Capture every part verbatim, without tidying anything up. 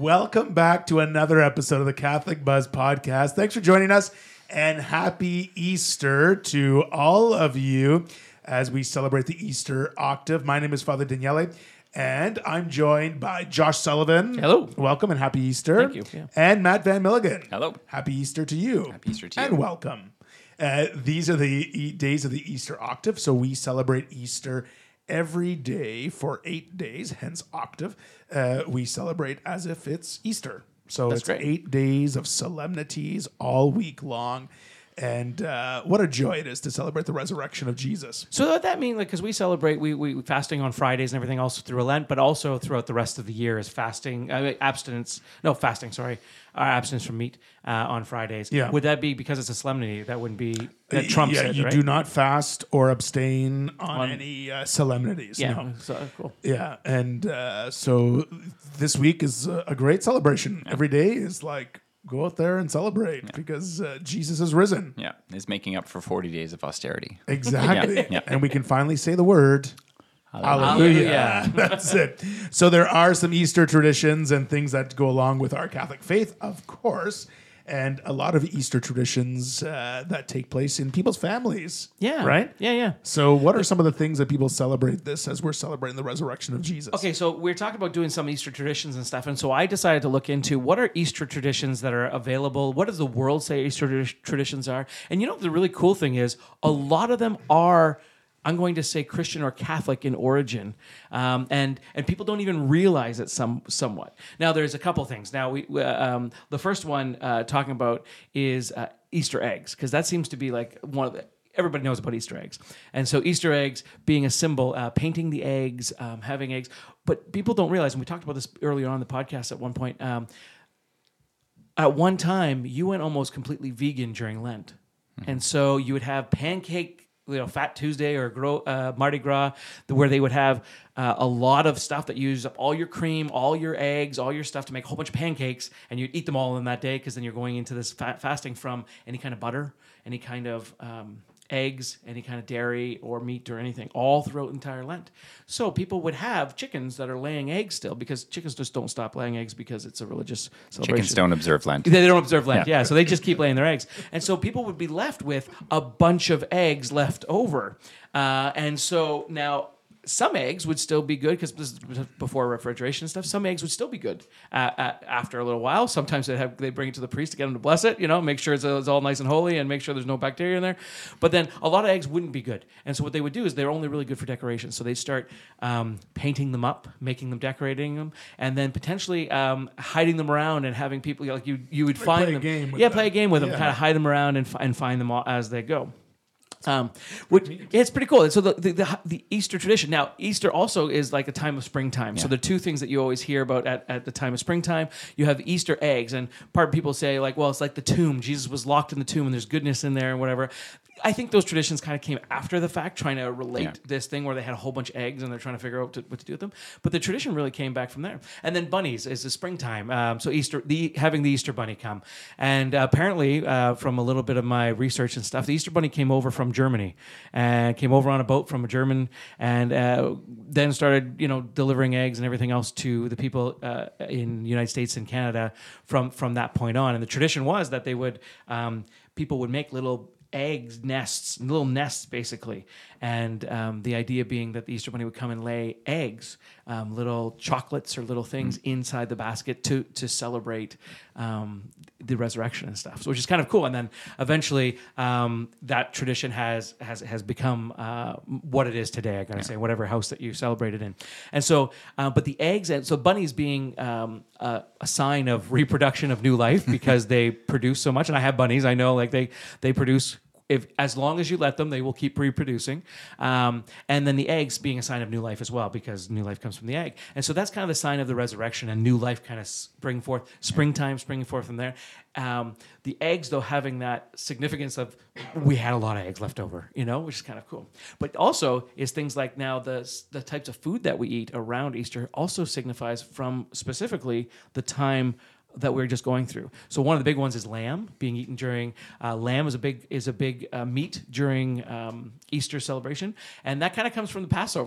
Welcome back to another episode of the Catholic Buzz podcast. Thanks for joining us, and happy Easter to all of you as we celebrate the Easter octave. My name is Father Daniele, and I'm joined by Josh Sullivan. Hello. Welcome and happy Easter. Thank you. Yeah. And Matt Van Milligan. Hello. Happy Easter to you. Happy Easter to you. And welcome. Uh, these are the e- days of the Easter octave, so we celebrate Easter every day for eight days, hence octave. Uh, we celebrate as if it's Easter. So That's it's great. eight days of solemnities all week long. And uh, what a joy it is to celebrate the resurrection of Jesus. So what that mean, like, because we celebrate we we fasting on Fridays and everything else through Lent, but also throughout the rest of the year is fasting, uh, abstinence. No, fasting. Sorry, uh, abstinence from meat uh, on Fridays. Yeah. Would that be because it's a solemnity? That wouldn't be that trumps yeah, it, you right? do not fast or abstain on, On- any uh, solemnities. Yeah. No. So uh, cool. Yeah, and uh, so this week is a, a great celebration. Every day is like, go out there and celebrate because uh, Jesus has risen. Yeah, is making up for forty days of austerity. Exactly. Yeah, yeah. And we can finally say the word. Hallelujah. Hallelujah. That's it. So there are some Easter traditions and things that go along with our Catholic faith, of course, and a lot of Easter traditions uh, that take place in people's families. Yeah. Right? Yeah. Yeah. So what are some of the things that people celebrate this as we're celebrating the resurrection of Jesus? Okay, so we're talking about doing some Easter traditions and stuff, and so I decided to look into what are Easter traditions that are available. What does the world say Easter tradi- traditions are? And you know, the really cool thing is a lot of them are, I'm going to say, Christian or Catholic in origin, um, and and people don't even realize it some somewhat. Now, there's a couple things. Now, we uh, um, the first one uh, talking about is uh, Easter eggs, because that seems to be like one of the. Everybody knows about Easter eggs. And so Easter eggs being a symbol, uh, painting the eggs, um, having eggs. But people don't realize, and we talked about this earlier on in the podcast at one point, um, at one time, you went almost completely vegan during Lent. Mm-hmm. And so you would have pancake, you know, Fat Tuesday or Gro- uh, Mardi Gras, where they would have uh, a lot of stuff that used up all your cream, all your eggs, all your stuff to make a whole bunch of pancakes, and you'd eat them all in that day because then you're going into this fa- fasting from any kind of butter, any kind of um, eggs, any kind of dairy or meat or anything, all throughout entire Lent. So people would have chickens that are laying eggs still, because chickens just don't stop laying eggs because it's a religious celebration. Chickens don't observe Lent. They don't observe Lent, yeah. Yeah. So they just keep laying their eggs. And so people would be left with a bunch of eggs left over. Uh, and so now some eggs would still be good, because this is before refrigeration and stuff. Some eggs would still be good uh, uh, after a little while. Sometimes they have they bring it to the priest to get him to bless it, you know, make sure it's, it's all nice and holy and make sure there's no bacteria in there. But then a lot of eggs wouldn't be good. And so what they would do is they're only really good for decoration. So they'd start um, painting them up, making them, decorating them, and then potentially um, hiding them around and having people, like you you would Like find play a them. game with yeah, them. play a game with them, Yeah. kind of hide them around and, f- and find them all as they go. Um, which yeah, it's pretty cool. So the, the the the Easter tradition. Now, Easter also is like a time of springtime. So Yeah. the two things that you always hear about at, at the time of springtime, you have Easter eggs, and part of people say like, well, it's like the tomb. Jesus was locked in the tomb, and there's goodness in there and whatever. I think those traditions kind of came after the fact, trying to relate Yeah. this thing where they had a whole bunch of eggs and they're trying to figure out what to, what to do with them. But the tradition really came back from there. And then bunnies is the springtime. Um, so Easter, the having the Easter bunny come, and uh, apparently uh, from a little bit of my research and stuff, the Easter bunny came over from Germany and came over on a boat from a German, and uh, then started, you know, delivering eggs and everything else to the people uh, in the United States and Canada from from that point on. And the tradition was that they would um, people would make little eggs, nests, little nests basically. And um, the idea being that the Easter Bunny would come and lay eggs, um, little chocolates or little things mm. inside the basket to to celebrate um, the resurrection and stuff. So which is kind of cool. And then eventually um, that tradition has has has become uh, what it is today, I gotta yeah. say, whatever house that you celebrate it in. And so, uh, but the eggs, and so bunnies being um, a, a sign of reproduction of new life because they produce so much. And I have bunnies, I know, like they they produce. If, as long as you let them, they will keep reproducing. Um, and then the eggs being a sign of new life as well, because new life comes from the egg. And so that's kind of the sign of the resurrection, and new life kind of spring forth, springtime springing forth from there. Um, the eggs, though, having that significance of we had a lot of eggs left over, you know, which is kind of cool. But also is things like now the the types of food that we eat around Easter also signifies from specifically the time that we're just going through. So one of the big ones is lamb being eaten during uh, lamb is a big is a big uh, meat during um, Easter celebration, and that kind of comes from the Passover.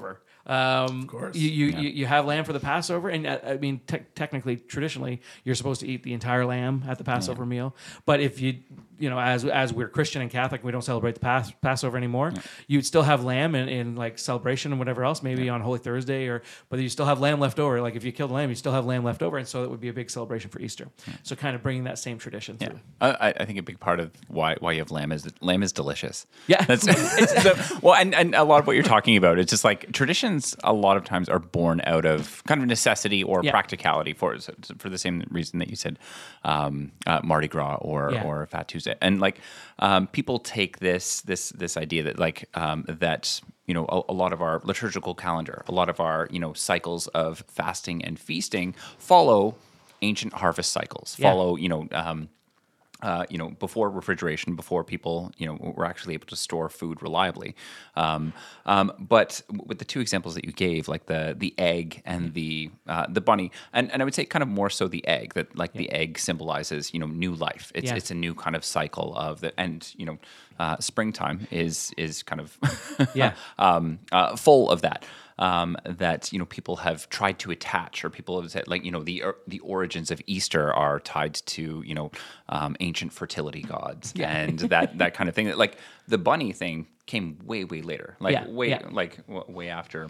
Um, Of course. You you, Yeah. you you have lamb for the Passover, and uh, I mean, te- technically, traditionally, you're supposed to eat the entire lamb at the Passover meal. But if you you know, as as we're Christian and Catholic, we don't celebrate the Pas- Passover anymore. Yeah. You'd still have lamb in, in like celebration and whatever else, maybe on Holy Thursday, or but you still have lamb left over. Like if you killed a lamb, you still have lamb left over, and so it would be a big celebration for Easter. So kind of bringing that same tradition Yeah, through. I, I think a big part of why why you have lamb is that lamb is delicious. Yeah. That's so, well, and, and a lot of what you're talking about, it's just like traditions. A lot of times are born out of kind of necessity or Yeah. practicality for for the same reason that you said um, uh, Mardi Gras or Yeah. or Fat Tuesday, and like um, people take this this this idea that like um, that. You know, a, a lot of our liturgical calendar, a lot of our, you know, cycles of fasting and feasting follow ancient harvest cycles, Yeah. follow, you know, um, uh, you know, before refrigeration, before people, you know, were actually able to store food reliably. Um, um, but with the two examples that you gave, like the the egg and the uh, the bunny, and, and I would say kind of more so the egg, that like the egg symbolizes, you know, new life. It's Yeah. it's a new kind of cycle of the, and you know, uh, springtime is is kind of Yeah. um, uh, full of that. Um, that you know people have tried to attach, or people have said, like you know the or, the origins of Easter are tied to you know um, ancient fertility gods and that that kind of thing. Like the bunny thing came way way later, like Yeah, way yeah. like w- way after.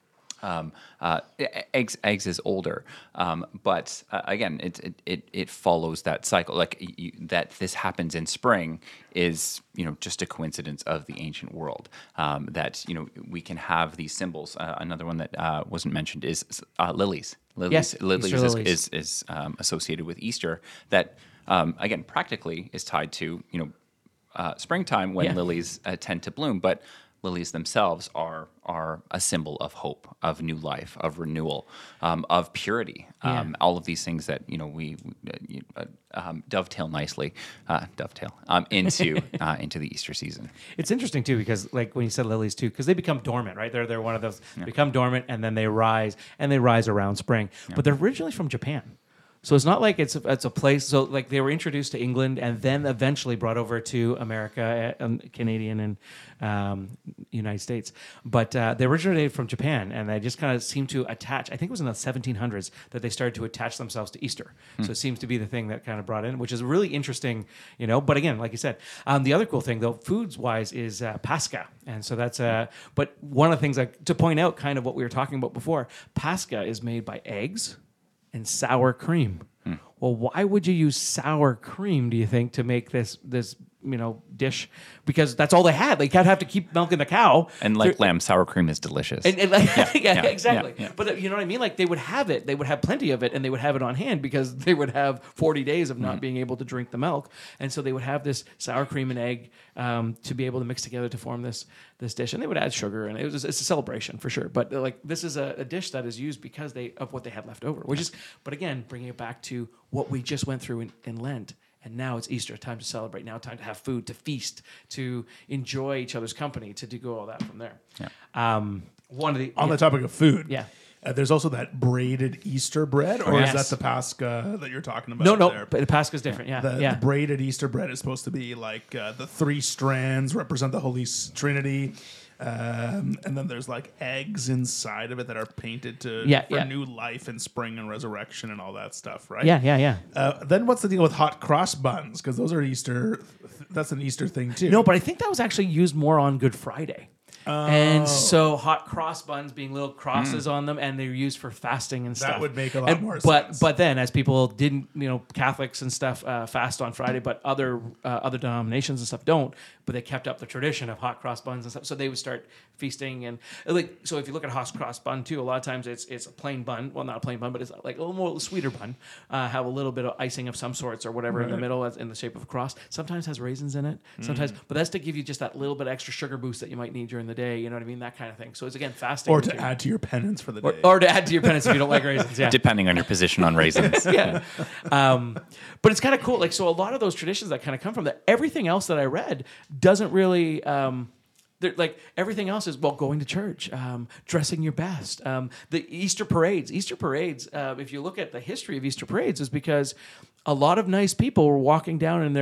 Um, uh, e- eggs eggs is older, um, but uh, again, it, it it it follows that cycle. Like you, that, this happens in spring is you know just a coincidence of the ancient world. Um, that you know we can have these symbols. Uh, another one that uh, wasn't mentioned is uh, lilies. Lilies, Yes, lilies, Easter is lilies. is, is um, associated with Easter. That um, again, practically is tied to you know uh, springtime when Yeah. lilies uh, tend to bloom, but lilies themselves are are a symbol of hope, of new life, of renewal, um, of purity. Um, Yeah. All of these things that you know we we, uh, um, dovetail nicely, uh, dovetail um, into uh, into the Easter season. It's interesting too because, like, when you said lilies too, because they become dormant, right? They're they're one of those become dormant and then they rise and they rise around spring. But they're originally from Japan, so it's not like it's a, it's a place. So like they were introduced to England and then eventually brought over to America, uh, um, Canadian and um, United States. But uh, they originated from Japan and they just kind of seem to attach. I think it was in the seventeen hundreds that they started to attach themselves to Easter. So it seems to be the thing that kind of brought in, which is really interesting, you know. But again, like you said, um, the other cool thing though, foods wise, is uh, Pascha, and so that's uh, but one of the things like to point out, kind of what we were talking about before, Pascha is made by eggs and sour cream. Well, why would you use sour cream, do you think, to make this this you know dish? Because that's all they had. They can't have to keep milking the cow. And like lamb, sour cream is delicious. And, and like, yeah, yeah, exactly. yeah, yeah. But uh, you know what I mean? Like they would have it. They would have plenty of it, and they would have it on hand because they would have forty days of not Mm-hmm. being able to drink the milk, and so they would have this sour cream and egg um, to be able to mix together to form this this dish. And they would add sugar, and it was it's a celebration for sure. But uh, like this is a, a dish that is used because they of what they had left over, which is. But again, bringing it back to what we just went through in, in Lent. And now it's Easter, time to celebrate. Now time to have food, to feast, to enjoy each other's company, to do all that from there. Yeah. Um, one of the On yeah. the topic of food, Yeah. uh, there's also that braided Easter bread, or Yes. is that the Pascha that you're talking about? No, no, there? but the Pascha's different. Yeah, The, yeah. the braided Easter bread is supposed to be like uh, the three strands represent the Holy S- Trinity, um, and then there's like eggs inside of it that are painted to Yeah, for yeah. new life and spring and resurrection and all that stuff, right? yeah, yeah, yeah. Uh, then what's the deal with hot cross buns? Because those are Easter. That's an Easter thing too. No, but I think that was actually used more on Good Friday. Oh. And so hot cross buns being little crosses on them, and they're used for fasting and stuff. would make a lot And- more but, sense. But then, as people didn't, you know, Catholics and stuff uh, fast on Friday, but other uh, other denominations and stuff don't. But they kept up the tradition of hot cross buns and stuff. So they would start feasting and like. So if you look at hot cross bun too, a lot of times it's it's a plain bun. Well, not a plain bun, but it's like a little more sweeter bun. Uh, have a little bit of icing of some sorts or whatever in the Right. middle as, in the shape of a cross. Sometimes has raisins in it. Sometimes, but that's to give you just that little bit extra sugar boost that you might need during the day. You know what I mean? That kind of thing. So it's again fasting, or to add to your penance for the or, day. or to add to your penance if you don't like raisins. Yeah. Depending on your position on raisins. yeah. Um, but it's kind of cool. Like, so a lot of those traditions that kind of come from that, everything else that I read doesn't really, um, they're like everything else is, well, going to church, um, dressing your best, um, the Easter parades, Easter parades. Uh, if you look at the history of Easter parades is because a lot of nice people were walking down in their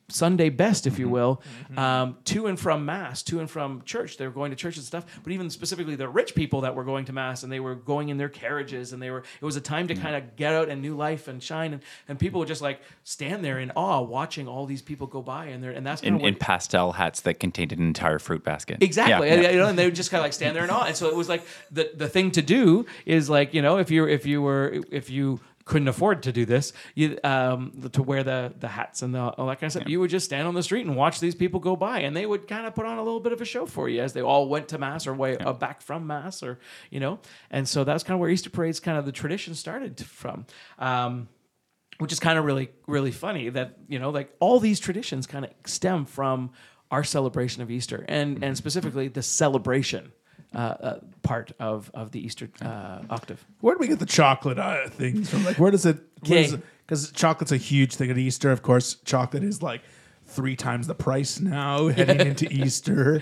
Sunday best, if you will, um, to and from Mass, to and from church. They were going to church and stuff, but even specifically the rich people that were going to Mass, and they were going in their carriages, and they were. It was a time to kind of get out and new life and shine, and, and people would just like stand there in awe, watching all these people go by, and they're and that's kind in, of in pastel hats that contained an entire fruit basket. Exactly, Yeah, and, yeah. you know, and they would just kind of like stand there in awe, and so it was like the the thing to do is like you know if you if you were if you couldn't afford to do this, you um, to wear the the hats and the, all that kind of stuff. Yeah. You would just stand on the street and watch these people go by, and they would kind of put on a little bit of a show for you as they all went to Mass or way yeah. uh, back from Mass, or you know. And so that's kind of where Easter parade's kind of the tradition started from. Um, which is kind of really, really funny that, you know, like all these traditions kind of stem from our celebration of Easter and, and specifically the celebration uh, uh, part of, of the Easter uh, octave. Where do we get the chocolate uh, things from? Like, where does it? Because chocolate's a huge thing at Easter. Of course, chocolate is like three times the price now heading into Easter.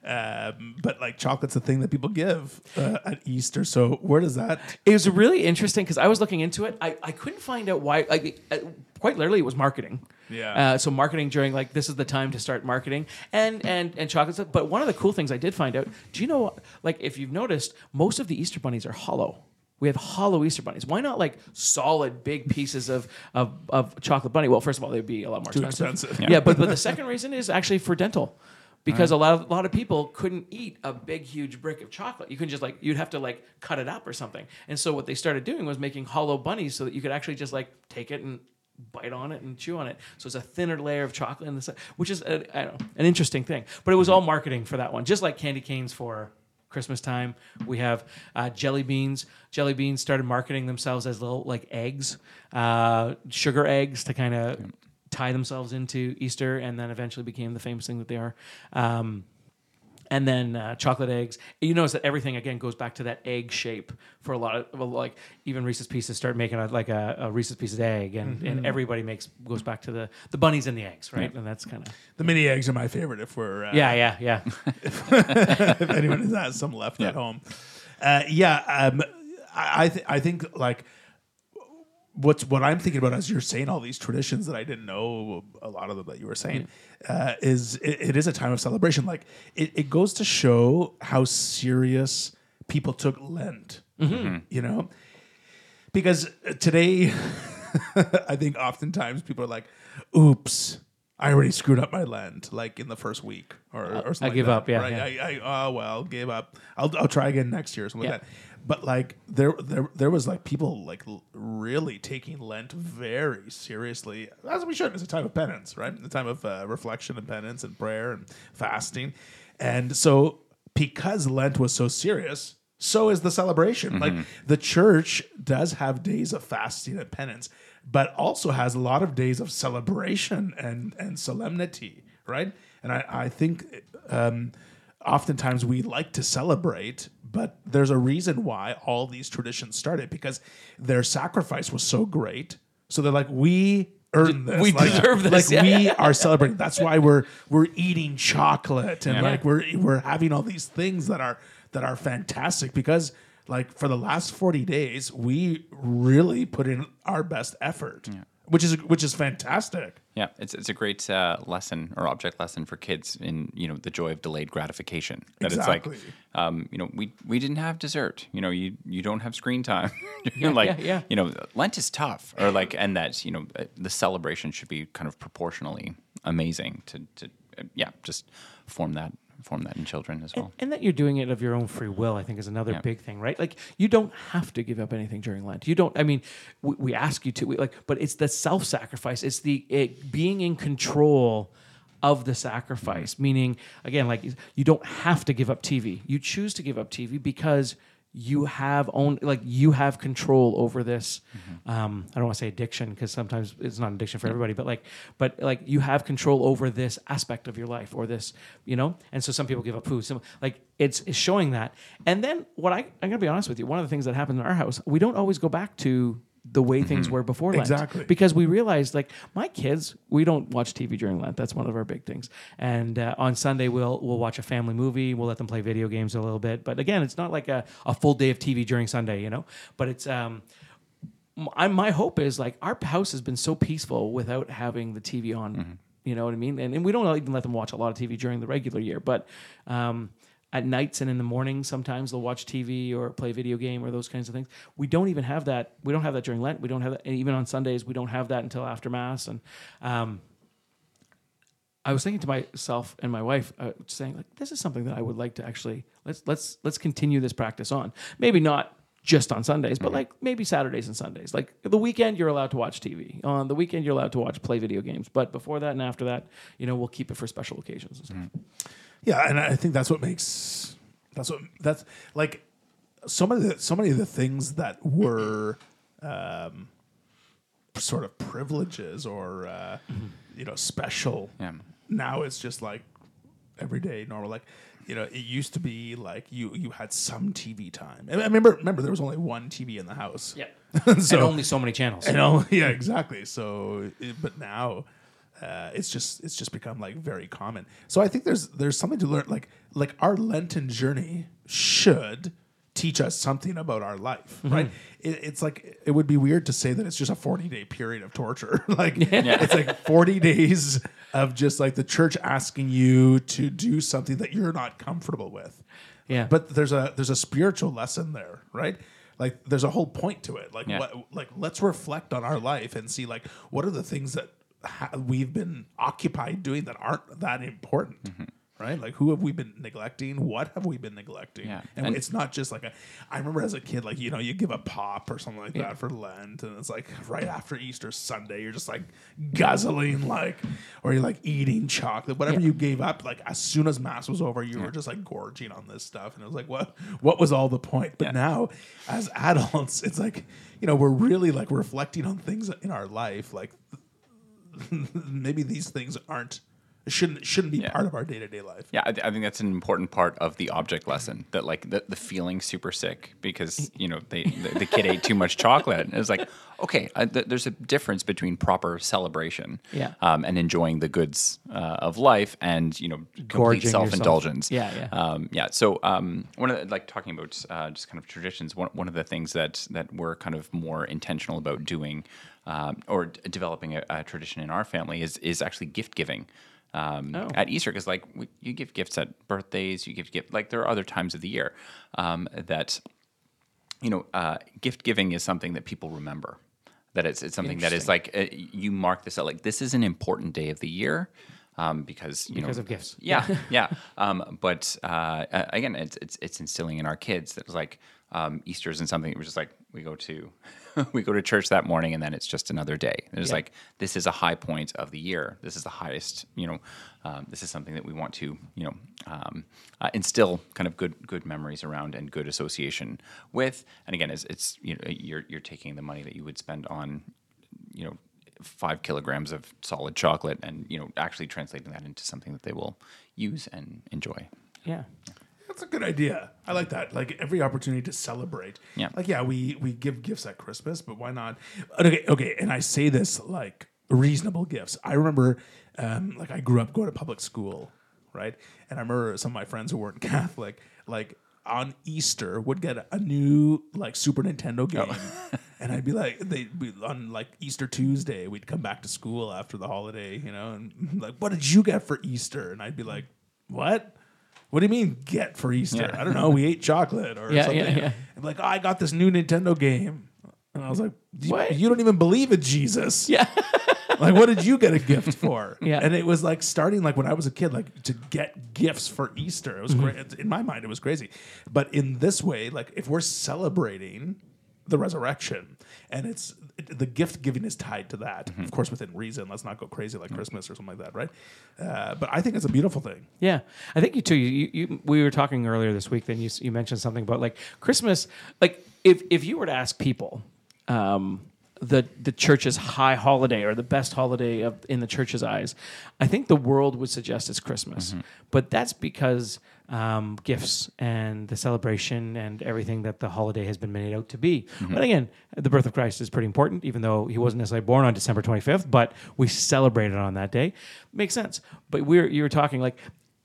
Um, but like chocolate's a thing that people give uh, at Easter. So where does that? It was really interesting because I was looking into it. I, I couldn't find out why. Like, uh, quite literally, it was marketing. Yeah. Uh, so marketing during like this is the time to start marketing and and and chocolate stuff. But one of the cool things I did find out. Do you know? Like, if you've noticed, most of the Easter bunnies are hollow. We have hollow Easter bunnies. Why not like solid big pieces of of, of chocolate bunny? Well, first of all, they'd be a lot more Too expensive. expensive. Yeah, yeah but but the second reason is actually for dental. Because right. a lot of a lot of people couldn't eat a big, huge brick of chocolate. You couldn't just like you'd have to like cut it up or something. And so what they started doing was making hollow bunnies so that you could actually just like take it and bite on it and chew on it. So it's a thinner layer of chocolate in the side, which is a, I don't know, an interesting thing. But it was all marketing for that one, just like candy canes for Christmas time. We have uh, jelly beans. Jelly beans started marketing themselves as little like eggs, uh, sugar eggs to kind of tie themselves into Easter, and then eventually became the famous thing that they are. Um, and then uh, chocolate eggs. You notice that everything again goes back to that egg shape for a lot of well, like even Reese's Pieces start making a, like a, a Reese's Pieces egg, and, mm-hmm. and everybody makes goes back to the the bunnies and the eggs, right? Yeah. And that's kind of the mini eggs are my favorite. If we're uh, yeah yeah yeah. if, if anyone has some left yeah. at home, uh, yeah. Um, I I, th- I think like. What's what I'm thinking about as you're saying all these traditions that I didn't know a lot of them that you were saying uh, is it, it is a time of celebration. Like it, it goes to show how serious people took Lent. Mm-hmm. You know, because today I think oftentimes people are like, "Oops, I already screwed up my Lent." Like in the first week or, or something. I like give that, up. Yeah, right? yeah. I, I oh well, give up. I'll I'll try again next year or something yeah. like that. But like there, there, there was like people like l- really taking Lent very seriously, as we should. It's a time of penance, right? A time of uh, reflection and penance and prayer and fasting, and so because Lent was so serious, so is the celebration. Mm-hmm. Like the church does have days of fasting and penance, but also has a lot of days of celebration and and solemnity, right? And I, I think. Um, Oftentimes we like to celebrate, but there's a reason why all these traditions started because their sacrifice was so great. So they're like, we earned this. We like, deserve this. Like yeah. we are celebrating. That's why we're we're eating chocolate and yeah. like we're we're having all these things that are that are fantastic because like for the last forty days we really put in our best effort. Yeah. Which is which is fantastic. Yeah, it's it's a great uh, lesson or object lesson for kids in you know the joy of delayed gratification. That exactly. It's like um, you know we we didn't have dessert. You know you you don't have screen time. yeah, like yeah, yeah. you know Lent is tough, or like and that you know the celebration should be kind of proportionally amazing to to uh, yeah just form that. form that in children as well. And, and that you're doing it of your own free will, I think, is another yeah. big thing, right? Like, you don't have to give up anything during Lent. You don't, I mean, we, we ask you to, we, like, but it's the self-sacrifice. It's the it, being in control of the sacrifice, mm-hmm. meaning, again, like, you don't have to give up T V. You choose to give up T V because you have own like you have control over this. Mm-hmm. Um, I don't want to say addiction because sometimes it's not addiction for everybody, but like, but like you have control over this aspect of your life or this, you know. And so some people give up food. So like it's, it's showing that. And then what I I'm gonna be honest with you. One of the things that happened in our house, we don't always go back to the way mm-hmm. things were before Lent. Exactly. Because we realized, like, my kids, we don't watch T V during Lent. That's one of our big things. And uh, on Sunday, we'll we'll watch a family movie. We'll let them play video games a little bit. But again, it's not like a, a full day of T V during Sunday, you know? But it's... um. I, my hope is, like, our house has been so peaceful without having the T V on mm-hmm. You know what I mean? And, and we don't even let them watch a lot of T V during the regular year, but um, at nights and in the mornings, sometimes they'll watch T V or play video game or those kinds of things. We don't even have that. We don't have that during Lent. We don't have that. And even on Sundays, we don't have that until after Mass. And um, I was thinking to myself and my wife, uh, saying, like, this is something that I would like to actually, let's let's let's continue this practice on. Maybe not just on Sundays, but like maybe Saturdays and Sundays. Like the weekend, you're allowed to watch T V. On the weekend, you're allowed to watch, play video games. But before that and after that, you know, we'll keep it for special occasions and stuff. Mm. Yeah, and I think that's what makes that's what that's like so many of the, so many of the things that were um, sort of privileges or uh, mm-hmm. you know special. Yeah. Now it's just like everyday normal. Like you know, it used to be like you you had some T V time. I remember remember there was only one T V in the house. Yeah, so, and only so many channels. And only, yeah, exactly. So, it, but now. Uh, it's just it's just become like very common. So I think there's there's something to learn. Like like our Lenten journey should teach us something about our life, mm-hmm. right? It, it's like it would be weird to say that it's just a forty day period of torture. like yeah. It's like forty days of just like the church asking you to do something that you're not comfortable with. Yeah. But there's a there's a spiritual lesson there, right? Like there's a whole point to it. Like yeah. what like let's reflect on our life and see like what are the things that we've been occupied doing that aren't that important, mm-hmm. right? Like who have we been neglecting? What have we been neglecting? Yeah. And, and it's not just like a, I remember as a kid, like, you know, you give a pop or something like yeah. that for Lent. And it's like right after Easter Sunday, you're just like guzzling like, or you're like eating chocolate, whatever yeah. you gave up. Like as soon as Mass was over, you yeah. were just like gorging on this stuff. And it was like, what, what was all the point? But yeah. now as adults, it's like, you know, we're really like reflecting on things in our life. Like, maybe these things aren't shouldn't shouldn't be yeah. part of our day-to-day life. Yeah, I, th- I think that's an important part of the object lesson. That like the, the feeling super sick because you know they the, the kid ate too much chocolate. And it's like okay, uh, th- there's a difference between proper celebration, yeah. um, and enjoying the goods uh, of life, and you know complete Gorging self-indulgence. Yourself. Yeah, yeah, um, yeah. So um, one of the, like talking about uh, just kind of traditions. One one of the things that that we're kind of more intentional about doing. Um, or d- developing a, a tradition in our family is is actually gift giving um, oh. at Easter because like we, you give gifts at birthdays, you give gift like there are other times of the year um, that you know uh, gift giving is something that people remember. That it's it's something that is like uh, you mark this out like this is an important day of the year. Um, because you because know, of gifts, yeah, yeah. Um, but uh, again, it's, it's it's instilling in our kids that it's like um, Easter isn't something that we're just like we go to we go to church that morning and then it's just another day. It's yeah. like this is a high point of the year. This is the highest. You know, um, this is something that we want to you know um, uh, instill kind of good good memories around and good association with. And again, it's, it's you know you're you're taking the money that you would spend on you know. five kilograms of solid chocolate and, you know, actually translating that into something that they will use and enjoy. Yeah. That's a good idea. I like that. Like every opportunity to celebrate. Yeah. Like, yeah, we, we give gifts at Christmas, but why not? Okay. Okay. And I say this like reasonable gifts. I remember, um, like I grew up going to public school, right? And I remember some of my friends who weren't Catholic, like, on Easter would get a new like Super Nintendo game, oh. and I'd be like, they'd be on like Easter Tuesday. We'd come back to school after the holiday, you know, and like, what did you get for Easter? And I'd be like, what? What do you mean get for Easter? Yeah. I don't know. We ate chocolate or yeah, something. Yeah, yeah. And like, oh, I got this new Nintendo game, and I was like, what? You don't even believe in Jesus? Yeah. Like, what did you get a gift for? Yeah. And it was like starting like when I was a kid, like to get gifts for Easter. It was mm-hmm. great. In my mind, it was crazy. But in this way, like if we're celebrating the resurrection and it's it, the gift giving is tied to that, mm-hmm. of course, within reason. Let's not go crazy like mm-hmm. Christmas or something like that, right? Uh, but I think it's a beautiful thing. Yeah. I think you too, you, you, we were talking earlier this week, then you, you mentioned something about like Christmas. Like if, if you were to ask people, um, the the church's high holiday or the best holiday of, in the church's eyes, I think the world would suggest it's Christmas. Mm-hmm. But that's because um, gifts and the celebration and everything that the holiday has been made out to be. Mm-hmm. But again, the birth of Christ is pretty important, even though he wasn't necessarily born on December twenty-fifth, but we celebrate it on that day. Makes sense. But we're you were talking like,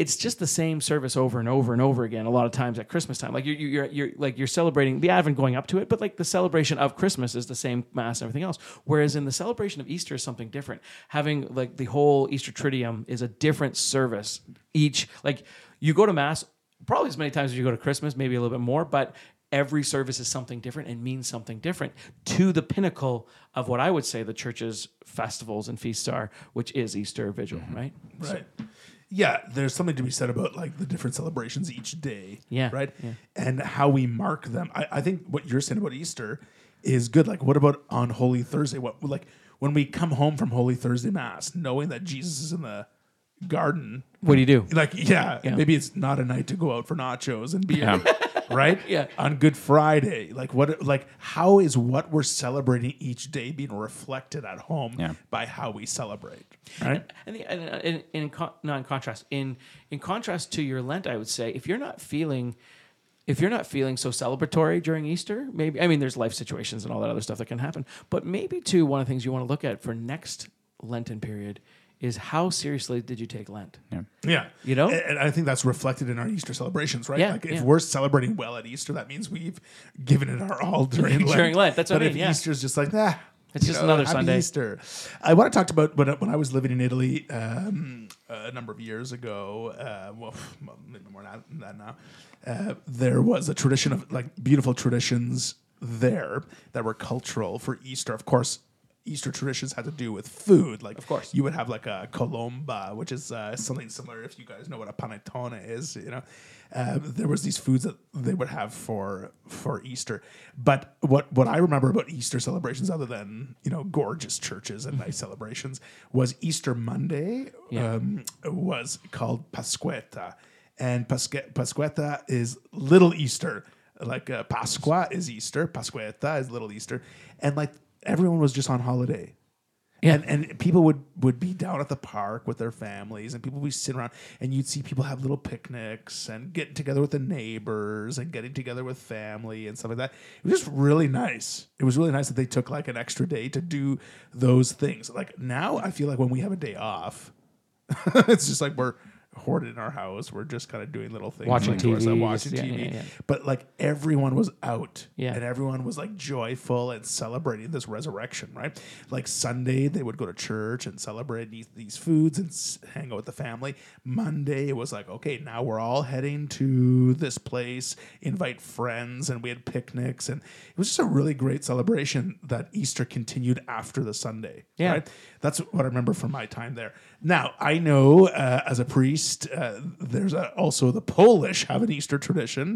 it's just the same service over and over and over again. A lot of times at Christmas time, like you're you're, you're like you're celebrating the Advent going up to it, but like the celebration of Christmas is the same mass and everything else. Whereas in the celebration of Easter is something different. Having like the whole Easter Triduum is a different service. Each like you go to mass probably as many times as you go to Christmas, maybe a little bit more, but every service is something different and means something different to the pinnacle of what I would say the church's festivals and feasts are, which is Easter Vigil, mm-hmm. right? Right. So, yeah, there's something to be said about like the different celebrations each day, yeah, right? Yeah. And how we mark them. I, I think what you're saying about Easter is good. Like, what about on Holy Thursday? What like when we come home from Holy Thursday Mass, knowing that Jesus is in the garden? What do you do? Like, yeah, yeah. maybe it's not a night to go out for nachos and beer. Yeah. Right? Yeah. On Good Friday, like what? Like how is what we're celebrating each day being reflected at home yeah. by how we celebrate? Right. And, the, and, and, in con- no, in contrast, in in contrast to your Lent, I would say if you're not feeling, if you're not feeling so celebratory during Easter, maybe I mean there's life situations and all that other stuff that can happen, but maybe too one of the things you want to look at for next Lenten period is how seriously did you take Lent? Yeah. Yeah. You know? And, and I think that's reflected in our Easter celebrations, right? Yeah, Like if yeah. we're celebrating well at Easter, that means we've given it our all during Lent. During Lent, that's what but I mean, if yeah. Easter's just like, nah. It's you just know, another happy Sunday. Easter. I want to talk about when, when I was living in Italy um, a number of years ago, uh, well, maybe more than that now, uh, there was a tradition of like beautiful traditions there that were cultural for Easter. Of course, Easter traditions had to do with food. Like, of course, you would have like a colomba, which is uh, something similar. If you guys know what a panettone is, you know, uh, there was these foods that they would have for for Easter. But what what I remember about Easter celebrations, other than you know gorgeous churches and nice celebrations, was Easter Monday yeah. um, was called Pasquetta, and Pasque- Pasquetta is Little Easter. Like uh, Pasqua is Easter, Pasquetta is Little Easter, and like. Everyone was just on holiday. Yeah. And and people would, would be down at the park with their families, and people would be sitting around, and you'd see people have little picnics and getting together with the neighbors and getting together with family and stuff like that. It was just really nice. It was really nice that they took like an extra day to do those things. Like now I feel like when we have a day off, it's just like we're hoarded in our house. We're just kind of doing little things. Watching like T V. Watching Yeah, T V. yeah, yeah. But like everyone was out. Yeah. And everyone was like joyful and celebrating this resurrection, right? Like Sunday, they would go to church and celebrate these, these foods and s- hang out with the family. Monday, it was like, okay, now we're all heading to this place, invite friends, and we had picnics. And it was just a really great celebration that Easter continued after the Sunday. Yeah. Right? That's what I remember from my time there. Now, I know uh, as a priest, uh, there's a, also the Polish have an Easter tradition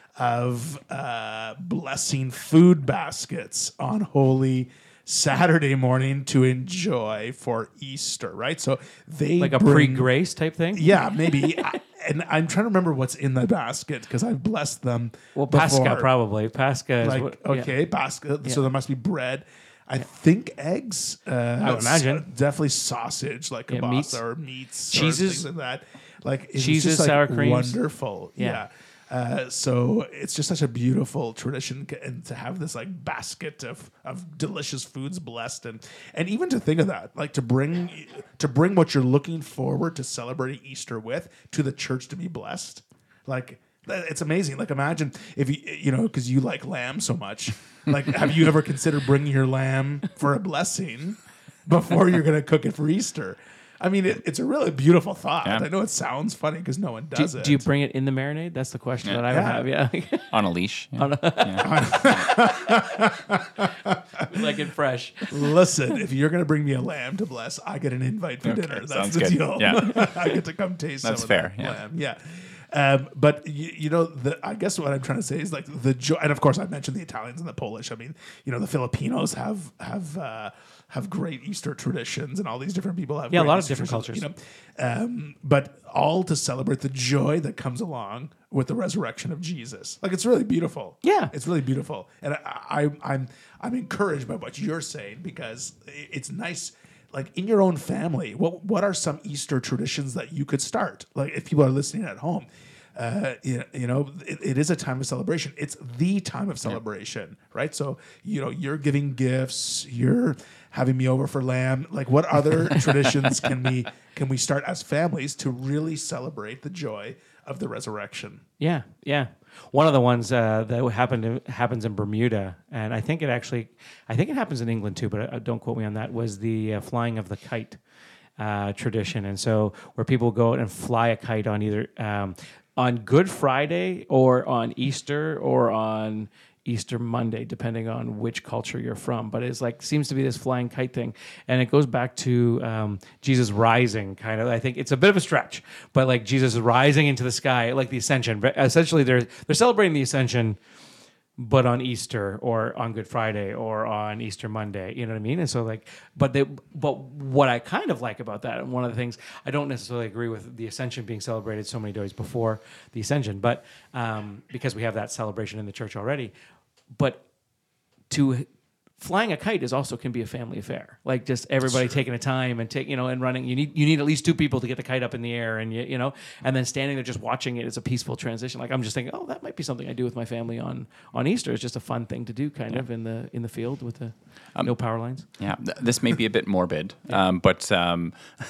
of uh, blessing food baskets on Holy Saturday morning to enjoy for Easter, right? So they Like a bring, pre-grace type thing? yeah, maybe. I, and I'm trying to remember what's in the basket because I've blessed them. Well, before. Pascha probably. Pascha is Like what, yeah. okay, Pascha. Yeah. So there must be bread. I think eggs. Uh, I would imagine. s- definitely sausage, like Yeah, kielbasa meats. or meats, Cheeses. or things like that. Like it's Cheeses, just like sour creams. wonderful. Yeah. Yeah. Uh, so it's just such a beautiful tradition, c- and to have this like basket of, of delicious foods blessed, and and even to think of that, like to bring to bring what you're looking forward to celebrating Easter with to the church to be blessed, like. It's amazing. Like imagine if you you know because you like lamb so much. Like have you ever considered bringing your lamb for a blessing before you're going to cook it for Easter? I mean, it, it's a really beautiful thought. Yeah. I know it sounds funny because no one Do, does it. do you bring it in the marinade? That's the question Yeah. that I would Yeah. have. Yeah, On a leash. Yeah. On a- Yeah. like it fresh. Listen, if you're going to bring me a lamb to bless, I get an invite for Okay, dinner. That's sounds the good. deal. Yeah. I get to come taste That's some fair, of that yeah. lamb. Yeah. Um, but you, you know, the, I guess what I'm trying to say is like the joy, and of course I mentioned the Italians and the Polish. I mean, you know, the Filipinos have have uh, have great Easter traditions, and all these different people have Yeah, a great lot of Easter different traditions, You know, um, but all to celebrate the joy that comes along with the resurrection of Jesus. Like it's really beautiful. Yeah. It's really beautiful, and I, I, I'm I'm encouraged by what you're saying because i- it's nice. Like in your own family, what what are some Easter traditions that you could start? Like if people are listening at home, uh, you, you know, it, it is a time of celebration. It's the time of celebration, right? So, you know, you're giving gifts, you're having me over for lamb. Like, what other traditions can we can we start as families to really celebrate the joy of the resurrection? Yeah, yeah. One of the ones uh, that happened happens in Bermuda, and I think it actually, I think it happens in England too, but uh, don't quote me on that. Was the uh, flying of the kite uh, tradition, and so where people go out and fly a kite on either um, on Good Friday or on Easter or on Easter Monday, depending on which culture you're from. But it's like, seems to be this flying kite thing. And it goes back to um, Jesus rising, kind of. I think it's a bit of a stretch, but like Jesus rising into the sky, like the ascension. But essentially, they're they're celebrating the ascension, but on Easter or on Good Friday or on Easter Monday. You know what I mean? And so like, but they, but what I kind of like about that, and one of the things, I don't necessarily agree with the ascension being celebrated so many days before the ascension, but um, because we have that celebration in the church already. But to flying a kite is also can be a family affair. Like just everybody taking a time and take, you know, and running. You need you need at least two people to get the kite up in the air, and you you know, and then standing there just watching it is a peaceful transition. Like I'm just thinking, oh, that might be something I do with my family on on Easter. It's just a fun thing to do, kind yeah. of in the in the field with the um, no power lines. Yeah, th- this may be a bit morbid, yeah. um, but. Um,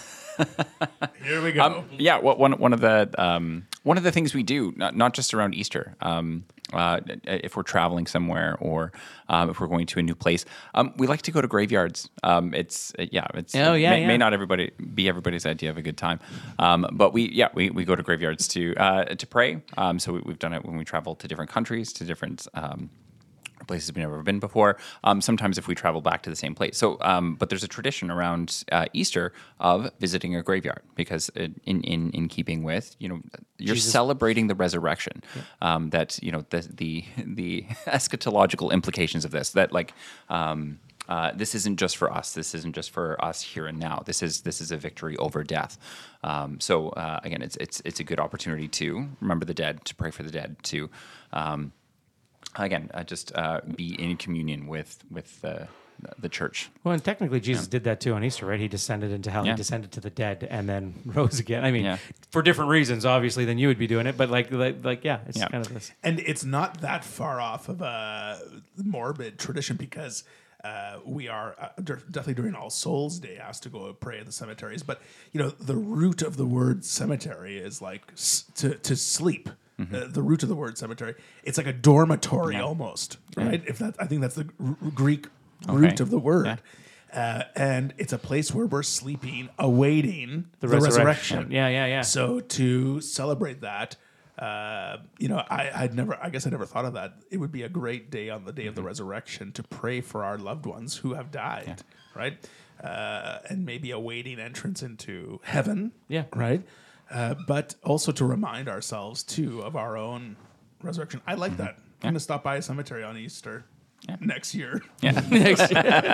Here we go. Um, yeah, well, one one of the um, one of the things we do, not, not just around Easter, um, uh, if we're traveling somewhere or um, if we're going to a new place, um, we like to go to graveyards. Um, it's uh, yeah, it's oh, yeah, may, yeah. may not everybody be everybody's idea of a good time, um, but we yeah we, we go to graveyards to uh, to pray. Um, so we, we've done it when we travel to different countries, to different. Um, places we've never been before. Um, sometimes if we travel back to the same place. So, um, but there's a tradition around uh, Easter of visiting a graveyard because it, in, in in keeping with, you know, you're Jesus. celebrating the resurrection. Yeah. Um, that, you know, the, the, the eschatological implications of this, that like, um, uh, this isn't just for us. This isn't just for us here and now. This is this is a victory over death. Um, so uh, again, it's it's it's a good opportunity to remember the dead, to pray for the dead, to um, Again, uh, just uh, be in communion with with the the church. Well, and technically, Jesus yeah. did that too on Easter, right? He descended into hell. Yeah. He descended to the dead and then rose again. I mean, yeah. for different reasons, obviously, than you would be doing it. But like, like, like yeah, it's yeah. kind of this. And it's not that far off of a morbid tradition because uh, we are uh, definitely during All Souls Day asked to go pray at the cemeteries. But you know, the root of the word cemetery is like s- to to sleep. Mm-hmm. Uh, the root of the word cemetery, it's like a dormitory yeah. almost, right? Yeah. If that, I think that's the r- Greek okay. root of the word, yeah. uh, and it's a place where we're sleeping, awaiting the, the resurrection. resurrection. Yeah, yeah, yeah. So to celebrate that, uh, you know, I, I'd never, I guess I never thought of that. It would be a great day on the day mm-hmm. of the resurrection to pray for our loved ones who have died, yeah. right? Uh, and maybe awaiting entrance into heaven, yeah, right. Uh, but also to remind ourselves, too, of our own resurrection. I like mm-hmm. that. I'm yeah. going to stop by a cemetery on Easter yeah. next year. Yeah, next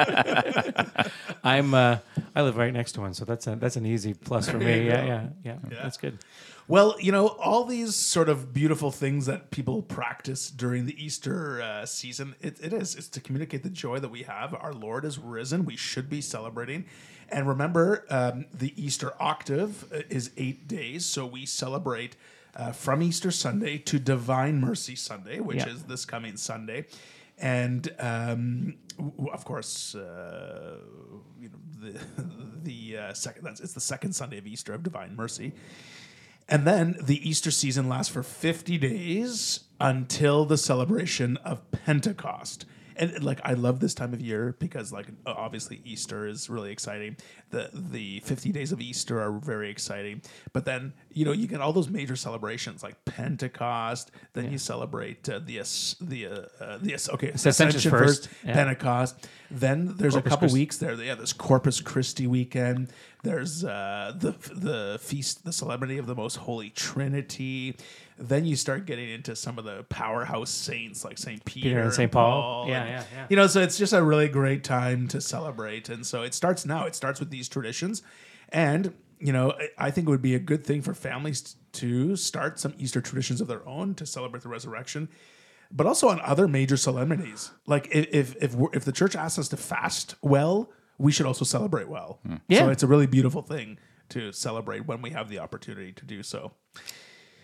year. I'm. Uh, I live right next to one, so that's a, that's an easy plus for me. Yeah, yeah, yeah, yeah. That's good. Well, you know, all these sort of beautiful things that people practice during the Easter uh, season, it, it is. It's to communicate the joy that we have. Our Lord is risen. We should be celebrating. And remember, um, the Easter octave is eight days, so we celebrate uh, from Easter Sunday to Divine Mercy Sunday, which yeah. is this coming Sunday. And, um, w- of course, uh, you know, the, the uh, second, that's, it's the second Sunday of Easter of Divine Mercy. And then the Easter season lasts for fifty days until the celebration of Pentecost. And like, I love this time of year because, like, obviously Easter is really exciting. The the fifty days of Easter are very exciting. But then, you know, you get all those major celebrations like Pentecost. Then yeah. you celebrate uh, the the uh, uh, the okay Ascension first, first yeah. Pentecost. Then there's Corpus a couple Christi. weeks there. Yeah, there's Corpus Christi weekend. There's uh, the the feast, the Solemnity of the Most Holy Trinity. Then you start getting into some of the powerhouse saints like Saint Peter, Peter and Saint Paul. Paul. Yeah, and, yeah, yeah. You know, so it's just a really great time to celebrate. And so it starts now. It starts with these traditions. And, you know, I think it would be a good thing for families to start some Easter traditions of their own to celebrate the resurrection, but also on other major solemnities. Like if if we're, if the church asks us to fast well, we should also celebrate well. Mm. Yeah. So it's a really beautiful thing to celebrate when we have the opportunity to do so.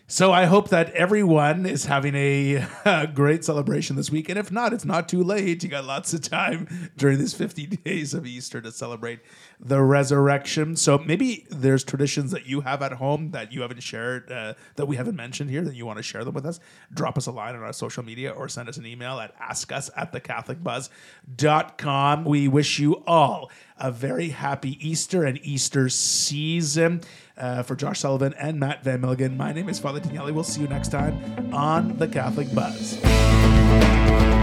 So I hope that everyone is having a, a great celebration this week. And if not, it's not too late. You got lots of time during these fifty days of Easter to celebrate the resurrection. So maybe there's traditions that you have at home that you haven't shared, uh, that we haven't mentioned here, that you want to share them with us. Drop us a line on our social media or send us an email at askus at the catholic buzz dot com. We wish you all a very happy Easter and Easter season. Uh, for Josh Sullivan and Matt Van Milligan, my name is Father Tignelli. We'll see you next time on The Catholic Buzz.